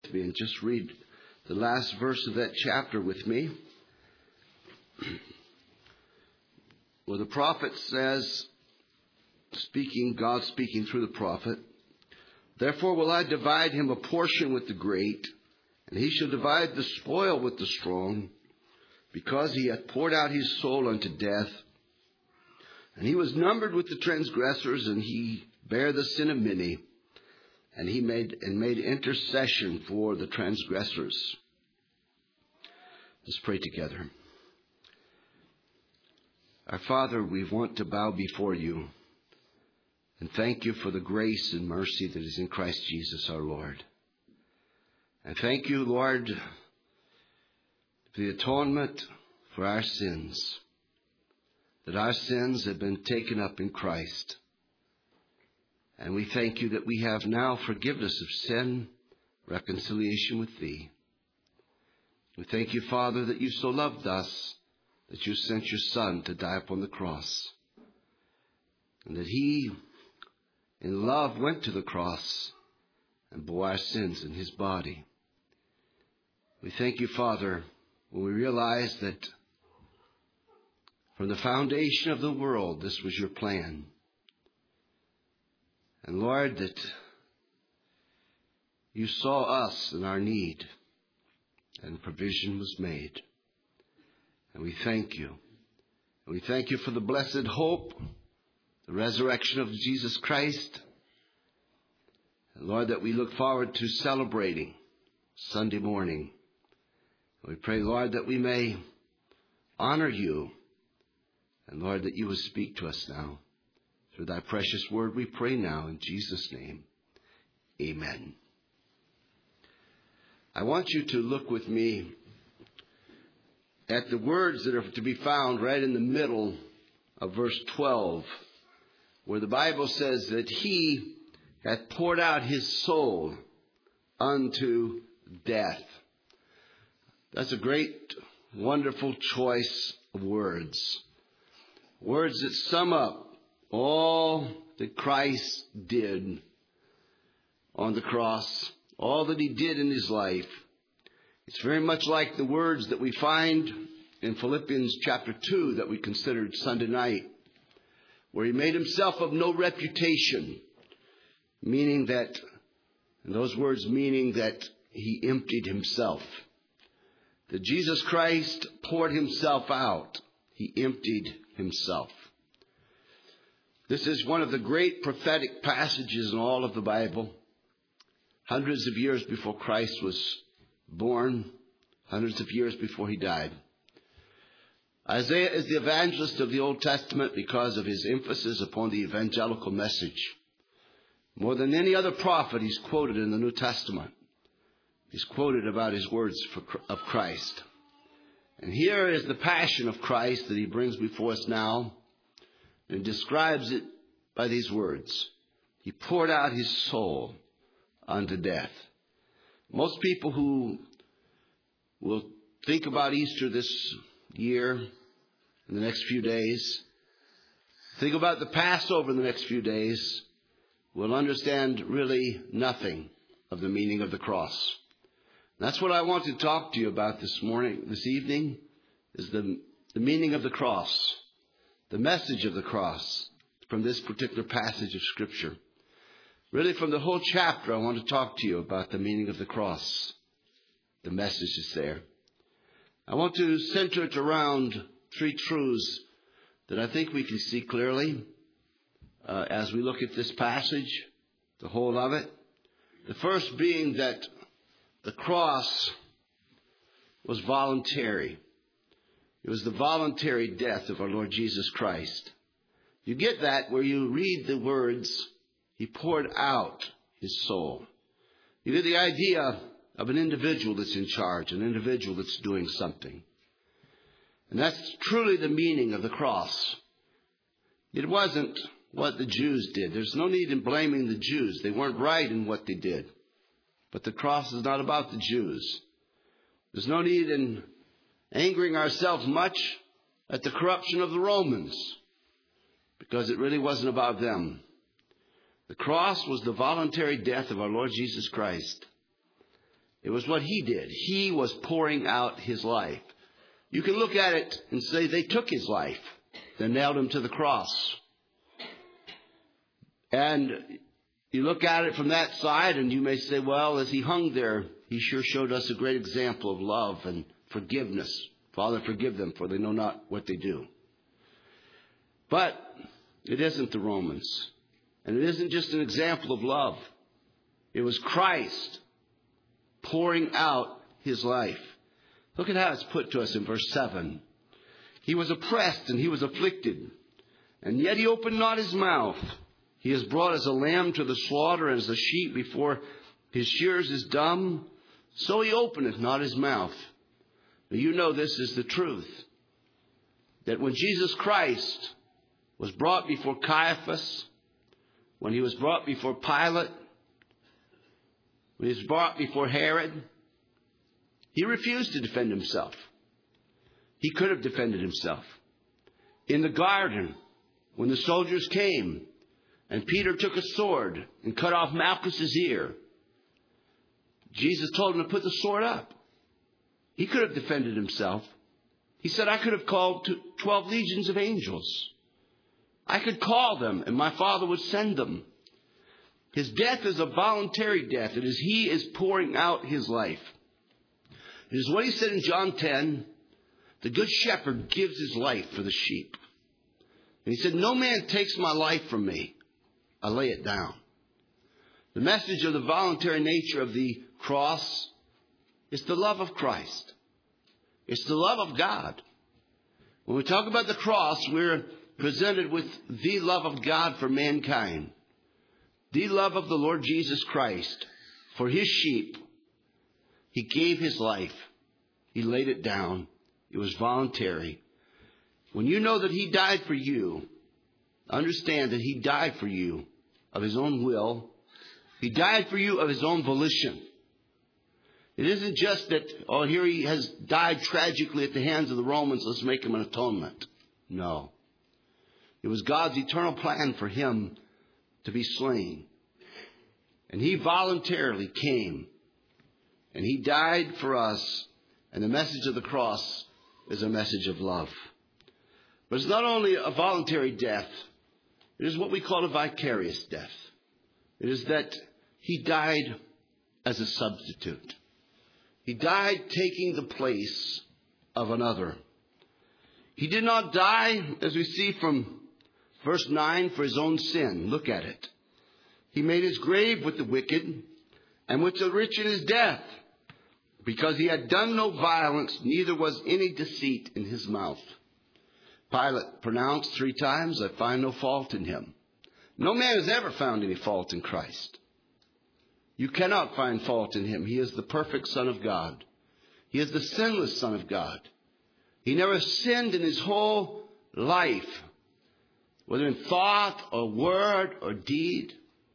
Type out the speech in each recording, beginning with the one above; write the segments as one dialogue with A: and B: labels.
A: with me and just read the last verse of that chapter with me, where the prophet says, God speaking through the prophet, "Therefore will I divide him a portion with the great, and he shall divide the spoil with the strong, because he hath poured out his soul unto death. And he was numbered with the transgressors, and he bare the sin of many, and he made intercession for the transgressors." Let's pray together. Our Father, we want to bow before you and thank you for the grace and mercy that is in Christ Jesus our Lord. And thank you, Lord, for the atonement for our sins, that our sins have been taken up in Christ. And we thank you that we have now forgiveness of sin, reconciliation with thee. We thank you, Father, that you so loved us, that you sent your Son to die upon the cross, and that he, in love, went to the cross and bore our sins in his body. We thank you, Father, when we realize that from the foundation of the world, this was your plan. And Lord, that you saw us in our need, and provision was made. And we thank you. And we thank you for the blessed hope, the resurrection of Jesus Christ. And Lord, that we look forward to celebrating Sunday morning. We pray, Lord, that we may honor you. And Lord, that you will speak to us now. Through thy precious word we pray now in Jesus' name. Amen. I want you to look with me at the words that are to be found right in the middle of verse 12, where the Bible says that he hath poured out his soul unto death. That's a great, wonderful choice of words. Words that sum up all that Christ did on the cross, all that he did in his life. It's very much like the words that we find in Philippians chapter 2 that we considered Sunday night, where he made himself of no reputation, meaning that, and those words meaning that he emptied himself. That Jesus Christ poured himself out. He emptied himself. This is one of the great prophetic passages in all of the Bible. Hundreds of years before Christ was born, hundreds of years before he died. Isaiah is the evangelist of the Old Testament because of his emphasis upon the evangelical message. More than any other prophet, he's quoted in the New Testament. He's quoted about his words of Christ. And here is the passion of Christ that he brings before us now, and describes it by these words. He poured out his soul unto death. Most people who will think about Easter this year, in the next few days, think about the Passover in the next few days, will understand really nothing of the meaning of the cross. That's what I want to talk to you about this evening, is the meaning of the cross, the message of the cross from this particular passage of Scripture. Really, from the whole chapter, I want to talk to you about the meaning of the cross. The message is there. I want to center it around three truths that I think we can see clearly as we look at this passage, the whole of it. The first being that the cross was voluntary. It was the voluntary death of our Lord Jesus Christ. You get that where you read the words, he poured out his soul. You get the idea of an individual that's in charge, an individual that's doing something. And that's truly the meaning of the cross. It wasn't what the Jews did. There's no need in blaming the Jews. They weren't right in what they did. But the cross is not about the Jews. There's no need in angering ourselves much at the corruption of the Romans, because it really wasn't about them. The cross was the voluntary death of our Lord Jesus Christ. It was what he did. He was pouring out his life. You can look at it and say they took his life. They nailed him to the cross. And you look at it from that side and you may say, well, as he hung there, he sure showed us a great example of love and forgiveness. Father, forgive them, for they know not what they do. But it isn't the Romans. And it isn't just an example of love. It was Christ pouring out his life. Look at how it's put to us in verse 7. He was oppressed and he was afflicted, and yet he opened not his mouth. He is brought as a lamb to the slaughter, and as a sheep before his shearers is dumb, so he openeth not his mouth. Now, you know this is the truth, that when Jesus Christ was brought before Caiaphas, when he was brought before Pilate, when he was brought before Herod, he refused to defend himself. He could have defended himself. In the garden, when the soldiers came, and Peter took a sword and cut off Malchus's ear, Jesus told him to put the sword up. He could have defended himself. He said, I could have called 12 legions of angels. I could call them, and my Father would send them. His death is a voluntary death. It is he is pouring out his life. It is what he said in John 10, the good shepherd gives his life for the sheep. And he said, no man takes my life from me. I lay it down. The message of the voluntary nature of the cross is the love of Christ. It's the love of God. When we talk about the cross, we're presented with the love of God for mankind. The love of the Lord Jesus Christ for his sheep. He gave his life. He laid it down. It was voluntary. When you know that he died for you, understand that he died for you of his own will. He died for you of his own volition. It isn't just that, oh, here he has died tragically at the hands of the Romans, let's make him an atonement. No. It was God's eternal plan for him to be slain. And he voluntarily came. And he died for us. And the message of the cross is a message of love. But it's not only a voluntary death. It is what we call a vicarious death. It is that he died as a substitute. He died taking the place of another. He did not die, as we see from verse 9, for his own sin. Look at it. He made his grave with the wicked and with the rich in his death, because he had done no violence, neither was any deceit in his mouth. Pilate pronounced 3 times, I find no fault in him. No man has ever found any fault in Christ. You cannot find fault in him. He is the perfect Son of God. He is the sinless Son of God. He never sinned in his whole life, whether in thought or word or deed.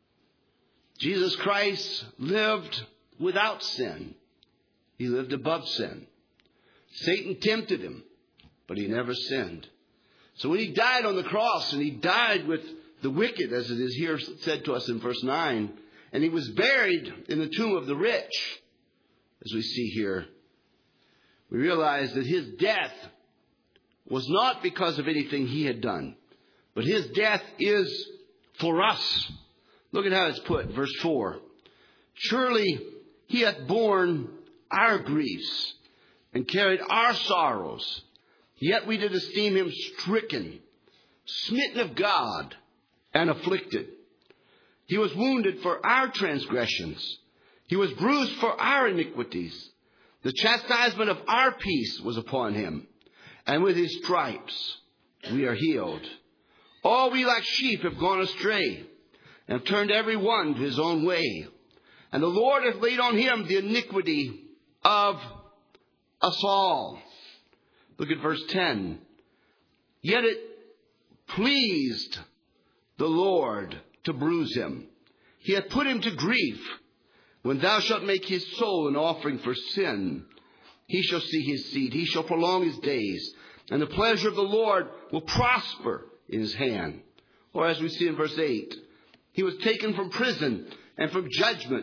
A: Jesus Christ lived without sin. He lived above sin. Satan tempted him, but he never sinned. So when he died on the cross, and he died with the wicked, as it is here said to us in verse 9, and he was buried in the tomb of the rich, as we see here, we realize that his death was not because of anything he had done, but his death is for us. Look at how it's put, verse 4. Surely he hath borne our griefs and carried our sorrows, yet we did esteem him stricken, smitten of God, and afflicted. He was wounded for our transgressions. He was bruised for our iniquities. The chastisement of our peace was upon him, and with his stripes we are healed. All we like sheep have gone astray, and have turned every one to his own way. And the Lord hath laid on him the iniquity of us all. Look at verse 10. Yet it pleased the Lord to bruise him. He hath put him to grief. When thou shalt make his soul an offering for sin, he shall see his seed. He shall prolong his days. And the pleasure of the Lord will prosper in his hand. Or as we see in verse 8, he was taken from prison and from judgment.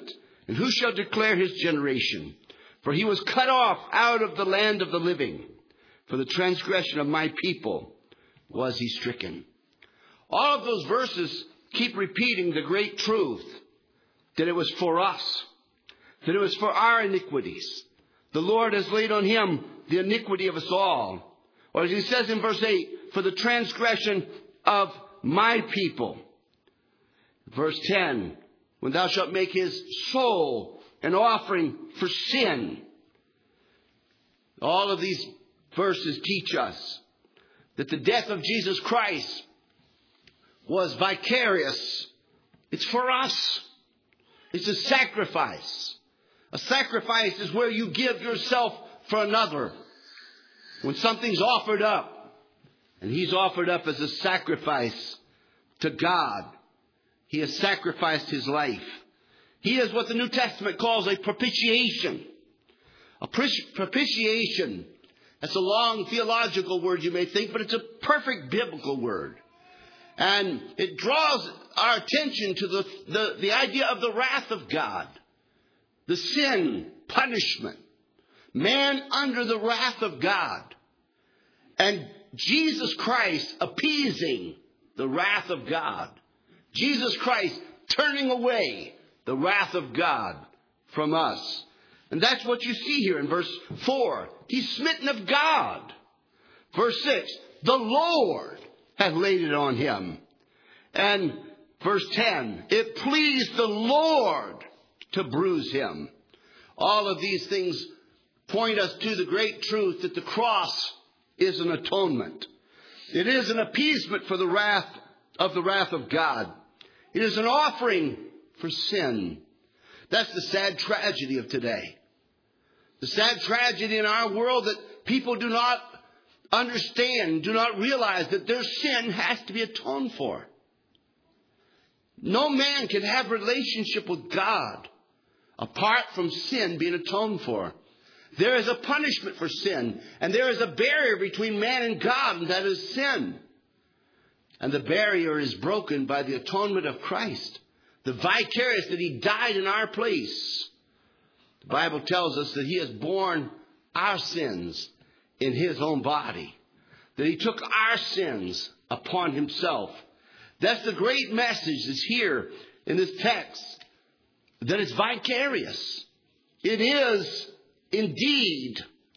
A: And who shall declare his generation? For he was cut off out of the land of the living. For the transgression of my people was he stricken. All of those verses keep repeating the great truth that it was for us, that it was for our iniquities. The Lord has laid on him the iniquity of us all. Or as he says in verse 8, for the transgression of my people. Verse 10, when thou shalt make his soul an offering for sin. All of these verses teach us that the death of Jesus Christ was vicarious. It's for us. It's a sacrifice. A sacrifice is where you give yourself for another. When something's offered up, and he's offered up as a sacrifice to God, he has sacrificed his life. He is what the New Testament calls a propitiation. A propitiation. That's a long theological word, you may think, but it's a perfect biblical word. And it draws our attention to the idea of the wrath of God. The sin, punishment. Man under the wrath of God. And Jesus Christ appeasing the wrath of God. Jesus Christ turning away the wrath of God from us. And that's what you see here in verse 4. He's smitten of God. Verse 6. The Lord hath laid it on him. And verse 10. It pleased the Lord to bruise him. All of these things point us to the great truth that the cross is an atonement. It is an appeasement for the wrath of God. It is an offering for sin. That's the sad tragedy of today. The sad tragedy in our world that people do not understand, do not realize that their sin has to be atoned for. No man can have relationship with God apart from sin being atoned for. There is a punishment for sin, and there is a barrier between man and God, and that is sin. And the barrier is broken by the atonement of Christ. The vicarious, that he died in our place. The Bible tells us that he has borne our sins in his own body. That he took our sins upon himself. That's the great message that's here in this text. That it's vicarious. It is indeed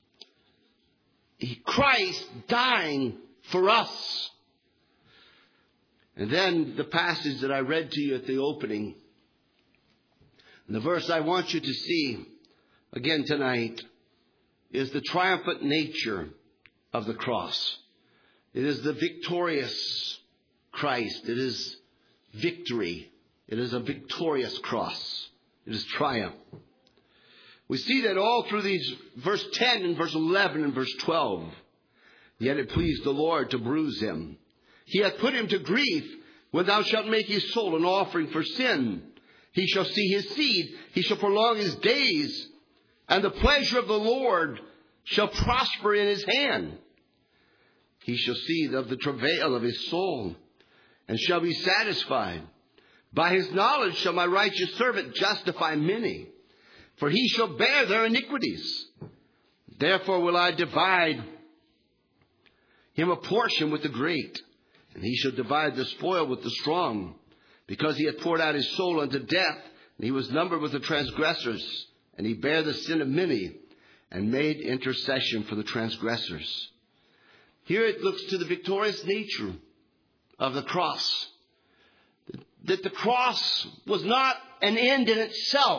A: Christ dying for us. And then the passage that I read to you at the opening, and the verse I want you to see again tonight, is the triumphant nature of the cross. It is the victorious Christ. It is victory. It is a victorious cross. It is triumph. We see that all through these verse 10 and verse 11 and verse 12. Yet it pleased the Lord to bruise him. He hath put him to grief. When thou shalt make his soul an offering for sin, he shall see his seed. He shall prolong his days. And the pleasure of the Lord shall prosper in his hand. He shall see of the travail of his soul, and shall be satisfied. By his knowledge shall my righteous servant justify many, for he shall bear their iniquities. Therefore will I divide him a portion with the great, and he shall divide the spoil with the strong, because he hath poured out his soul unto death, and he was numbered with the transgressors, and he bare the sin of many, and made intercession for the transgressors. Here it looks to the victorious nature of the cross. That the cross was not an end in itself.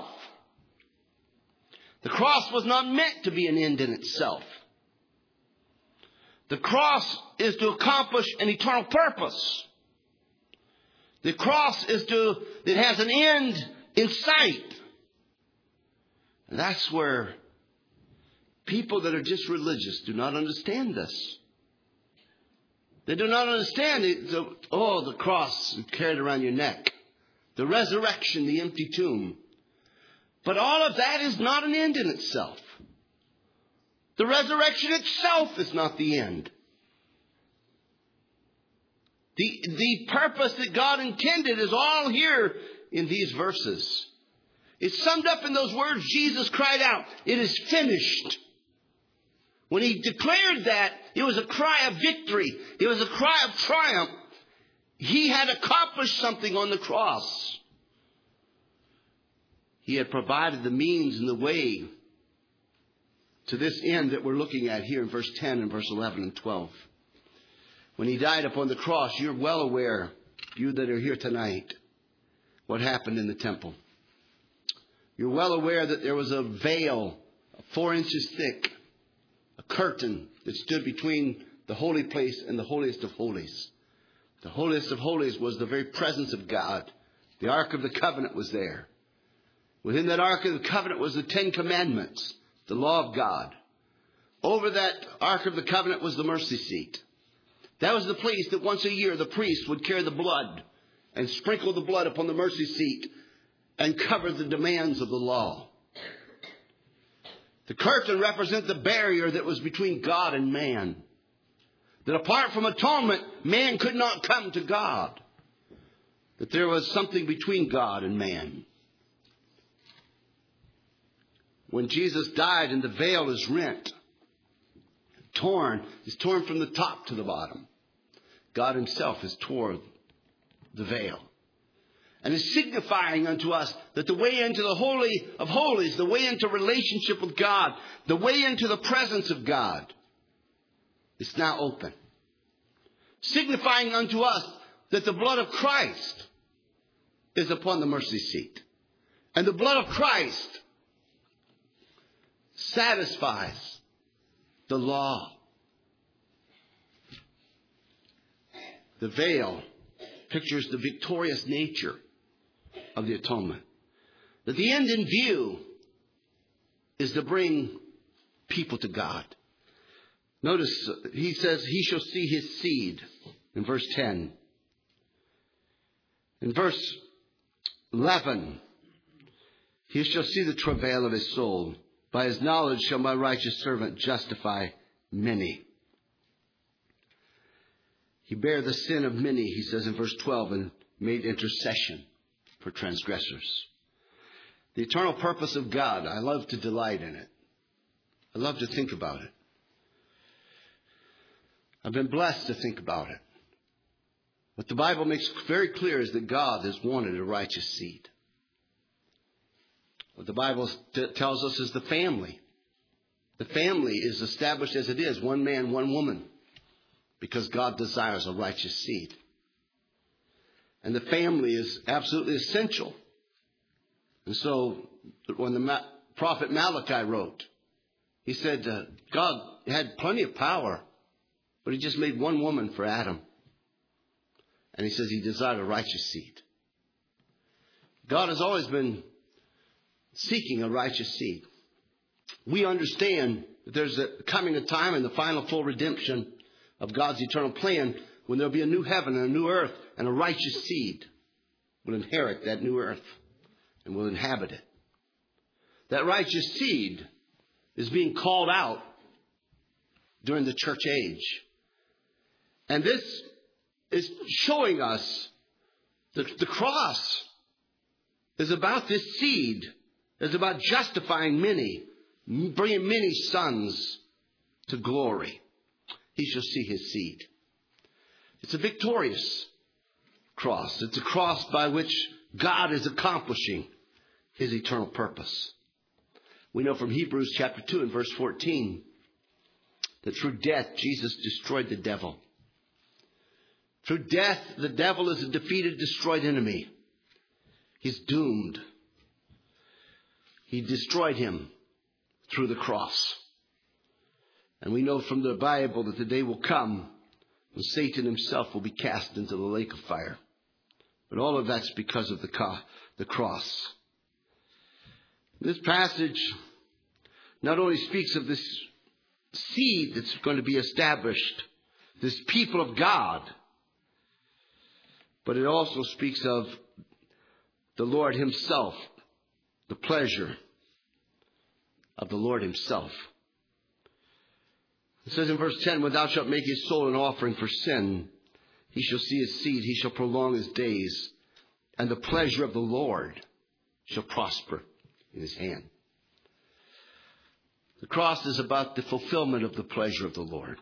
A: The cross was not meant to be an end in itself. The cross is to accomplish an eternal purpose. The cross it has an end in sight. And that's where people that are just religious do not understand this. They do not understand it. The cross carried around your neck. The resurrection, the empty tomb. But all of that is not an end in itself. The resurrection itself is not the end. The purpose that God intended is all here in these verses. It's summed up in those words. Jesus cried out, "It is finished." When he declared that, it was a cry of victory. It was a cry of triumph. He had accomplished something on the cross. He had provided the means and the way to this end that we're looking at here in verse 10 and verse 11 and 12. When he died upon the cross, you're well aware, you that are here tonight, what happened in the temple. You're well aware that there was a veil 4 inches thick, a curtain that stood between the holy place and the holiest of holies. The holiest of holies was the very presence of God. The Ark of the Covenant was there. Within that Ark of the Covenant was the 10 Commandments, the law of God. Over that Ark of the Covenant was the mercy seat. That was the place that once a year the priest would carry the blood and sprinkle the blood upon the mercy seat and cover the demands of the law. The curtain represented the barrier that was between God and man. That apart from atonement, man could not come to God. That there was something between God and man. When Jesus died and the veil is rent, it's torn from the top to the bottom. God himself has torn the veil. And is signifying unto us that the way into the Holy of Holies, the way into relationship with God, the way into the presence of God, is now open. Signifying unto us that the blood of Christ is upon the mercy seat. And the blood of Christ satisfies the law. The veil pictures the victorious nature of the atonement. That the end in view is to bring people to God. Notice he says he shall see his seed in verse 10. In verse 11, he shall see the travail of his soul. By his knowledge shall my righteous servant justify many. He bare the sin of many, he says in verse 12, and made intercession for transgressors. The eternal purpose of God, I love to delight in it. I love to think about it. I've been blessed to think about it. What the Bible makes very clear is that God has wanted a righteous seed. What the Bible tells us is the family. The family is established as it is, one man, one woman, because God desires a righteous seed. And the family is absolutely essential. And so when the prophet Malachi wrote, he said God had plenty of power, but he just made one woman for Adam. And he says he desired a righteous seed. God has always been seeking a righteous seed. We understand that there's coming a time in the final full redemption of God's eternal plan when there'll be a new heaven and a new earth, and a righteous seed will inherit that new earth and will inhabit it. That righteous seed is being called out during the church age. And this is showing us that the cross is about this seed. It's about justifying many, bringing many sons to glory. He shall see his seed. It's a victorious cross. It's a cross by which God is accomplishing his eternal purpose. We know from Hebrews chapter 2 and verse 14 that through death Jesus destroyed the devil. Through death, the devil is a defeated, destroyed enemy. He's doomed. He destroyed him through the cross. And we know from the Bible that the day will come when Satan himself will be cast into the lake of fire. But all of that's because of the cross. This passage not only speaks of this seed that's going to be established, this people of God, but it also speaks of the Lord himself, the pleasure of the Lord himself. It says in verse 10, when thou shalt make his soul an offering for sin, he shall see his seed, he shall prolong his days, and the pleasure of the Lord shall prosper in his hand. The cross is about the fulfillment of the pleasure of the Lord.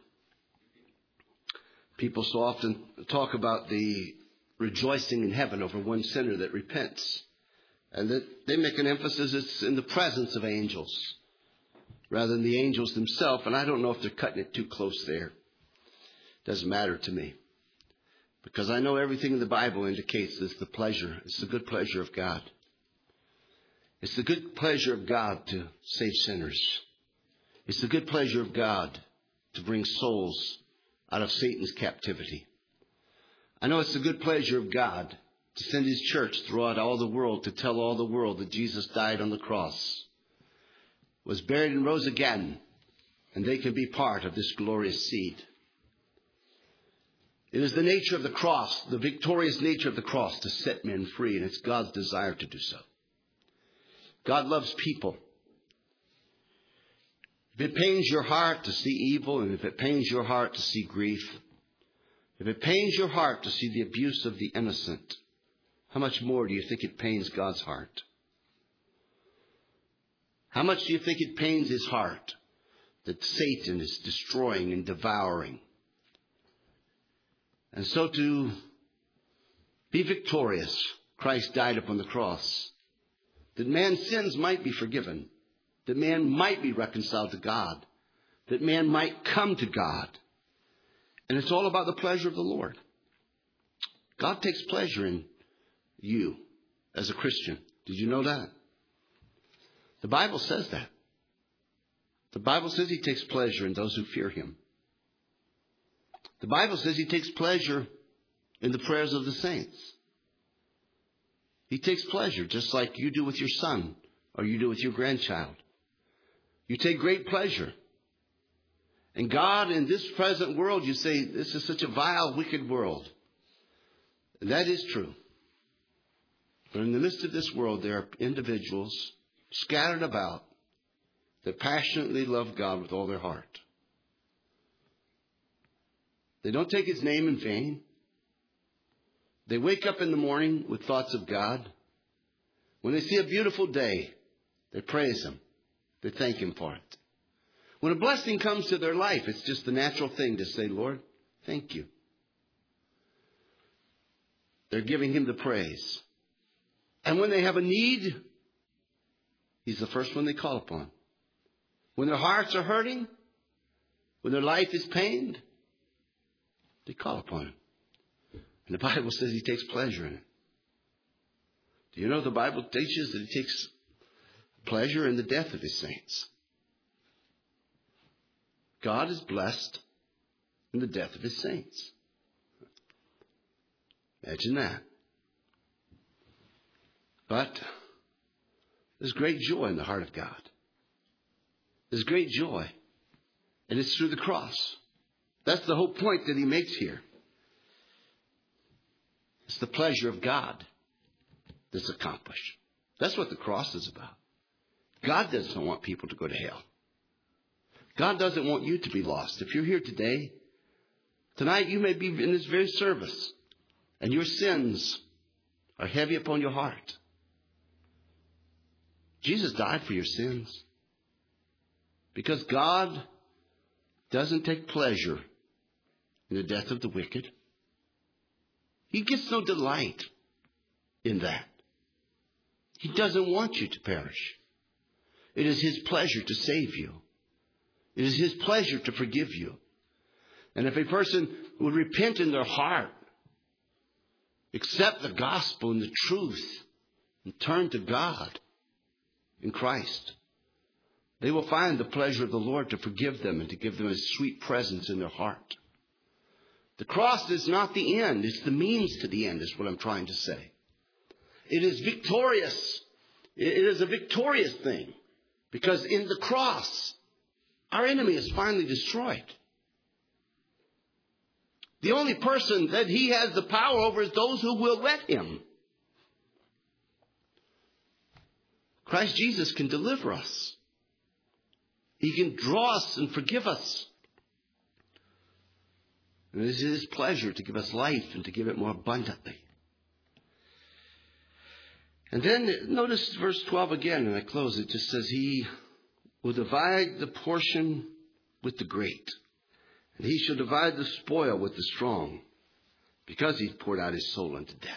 A: People so often talk about the rejoicing in heaven over one sinner that repents. And that they make an emphasis it's in the presence of angels rather than the angels themselves. And I don't know if they're cutting it too close there. Doesn't matter to me. Because I know everything in the Bible indicates it's the pleasure. It's the good pleasure of God. It's the good pleasure of God to save sinners. It's the good pleasure of God to bring souls out of Satan's captivity. I know it's the good pleasure of God to send his church throughout all the world to tell all the world that Jesus died on the cross, was buried and rose again, and they can be part of this glorious seed. It is the nature of the cross, the victorious nature of the cross, to set men free, and it's God's desire to do so. God loves people. If it pains your heart to see evil, and if it pains your heart to see grief, if it pains your heart to see the abuse of the innocent, how much more do you think it pains God's heart? How much do you think it pains his heart that Satan is destroying and devouring? And so to be victorious, Christ died upon the cross, that man's sins might be forgiven, that man might be reconciled to God, that man might come to God. And it's all about the pleasure of the Lord. God takes pleasure in you as a Christian. Did you know that? The Bible says that. The Bible says he takes pleasure in those who fear him. The Bible says he takes pleasure in the prayers of the saints. He takes pleasure just like you do with your son or you do with your grandchild. You take great pleasure. And God, in this present world, you say, this is such a vile, wicked world. And that is true. But in the midst of this world, there are individuals scattered about that passionately love God with all their heart. They don't take his name in vain. They wake up in the morning with thoughts of God. When they see a beautiful day, they praise him. They thank him for it. When a blessing comes to their life, it's just the natural thing to say, Lord, thank you. They're giving him the praise. And when they have a need, he's the first one they call upon. When their hearts are hurting, when their life is pained, they call upon him. And the Bible says he takes pleasure in it. Do you know the Bible teaches that he takes pleasure in the death of his saints? God is blessed in the death of his saints. Imagine that. But there's great joy in the heart of God. There's great joy. And it's through the cross. That's the whole point that he makes here. It's the pleasure of God that's accomplished. That's what the cross is about. God doesn't want people to go to hell. God doesn't want you to be lost. If you're here today, tonight you may be in this very service, and your sins are heavy upon your heart. Jesus died for your sins. Because God doesn't take pleasure in the death of the wicked. He gets no delight in that. He doesn't want you to perish. It is his pleasure to save you. It is his pleasure to forgive you. And if a person would repent in their heart, accept the gospel and the truth, and turn to God in Christ, they will find the pleasure of the Lord to forgive them and to give them a sweet presence in their heart. The cross is not the end. It's the means to the end, is what I'm trying to say. It is victorious. It is a victorious thing. Because in the cross, our enemy is finally destroyed. The only person that he has the power over is those who will let him. Christ Jesus can deliver us. He can draw us and forgive us. And it is his pleasure to give us life and to give it more abundantly. And then notice verse 12 again, and I close. It just says, he will divide the portion with the great, and he shall divide the spoil with the strong, because he poured out his soul unto death.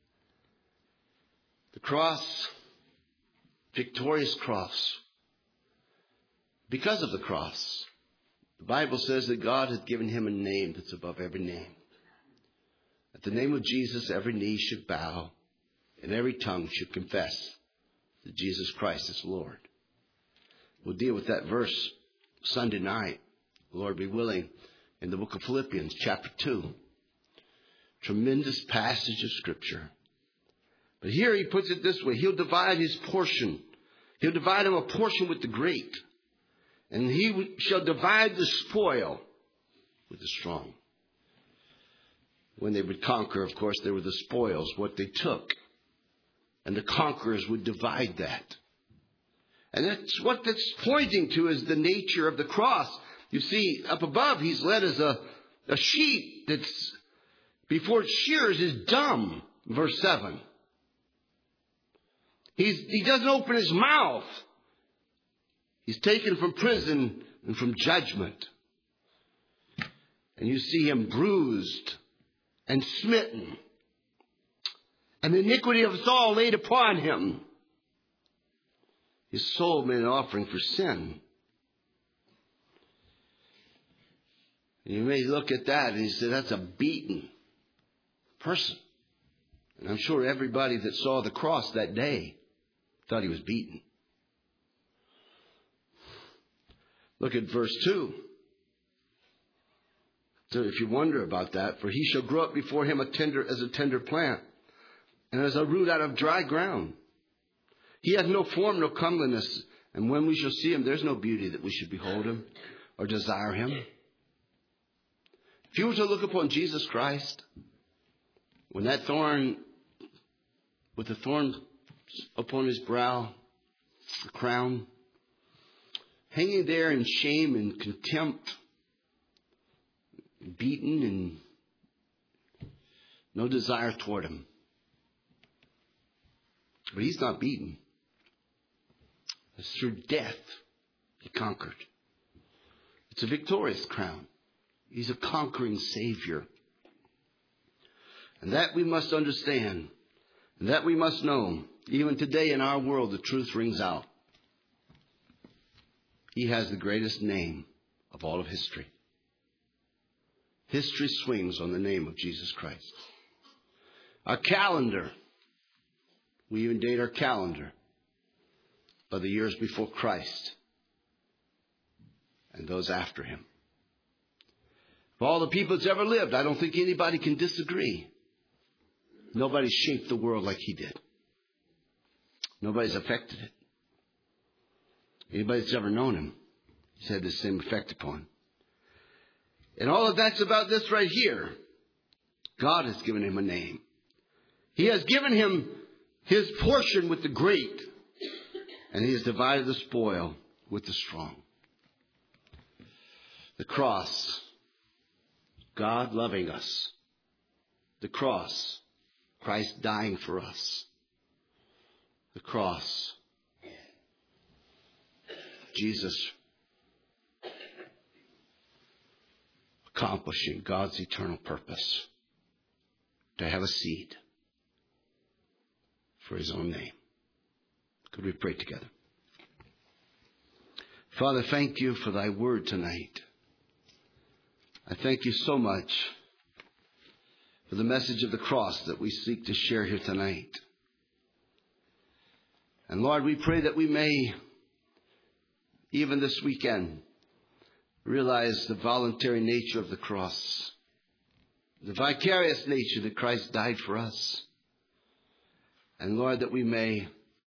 A: The cross, victorious cross. Because of the cross, the Bible says that God has given him a name that's above every name. At the name of Jesus, every knee should bow and every tongue should confess that Jesus Christ is Lord. We'll deal with that verse Sunday night, Lord be willing, in the book of Philippians, chapter 2. Tremendous passage of Scripture. But here he puts it this way. He'll divide his portion. He'll divide him a portion with the great. And he shall divide the spoil with the strong. When they would conquer, of course, there were the spoils, what they took. And the conquerors would divide that. And that's what that's pointing to is the nature of the cross. You see, up above, he's led as a sheep that's, before it shears, is dumb. Verse 7. He doesn't open his mouth. He's taken from prison and from judgment. And you see him bruised and smitten. And the iniquity of us all laid upon him. His soul made an offering for sin. You may look at that and you say, that's a beaten person. And I'm sure everybody that saw the cross that day thought he was beaten. Look at verse 2. So if you wonder about that, for he shall grow up before him as a tender plant, and as a root out of dry ground. He has no form, no comeliness, and when we shall see him, there's no beauty that we should behold him or desire him. If you were to look upon Jesus Christ, when that thorn, with the thorn upon his brow, the crown, hanging there in shame and contempt, beaten and no desire toward him. But he's not beaten. It's through death he conquered. It's a victorious crown. He's a conquering Savior. And that we must understand. And that we must know. Even today in our world, the truth rings out. He has the greatest name of all of history. History swings on the name of Jesus Christ. Our calendar. We even date our calendar by the years before Christ and those after him. For all the people that's ever lived, I don't think anybody can disagree. Nobody's shaped the world like he did. Nobody's affected it. Anybody that's ever known him, he's had the same effect upon him. And all of that's about this right here. God has given him a name. He has given him his portion with the great. And he has divided the spoil with the strong. The cross. God loving us. The cross. Christ dying for us. The cross. Jesus accomplishing God's eternal purpose to have a seed for his own name. Could we pray together? Father, thank you for thy word tonight. I thank you so much for the message of the cross that we seek to share here tonight. And Lord, we pray that we may, even this weekend, realize the voluntary nature of the cross, the vicarious nature that Christ died for us. And Lord, that we may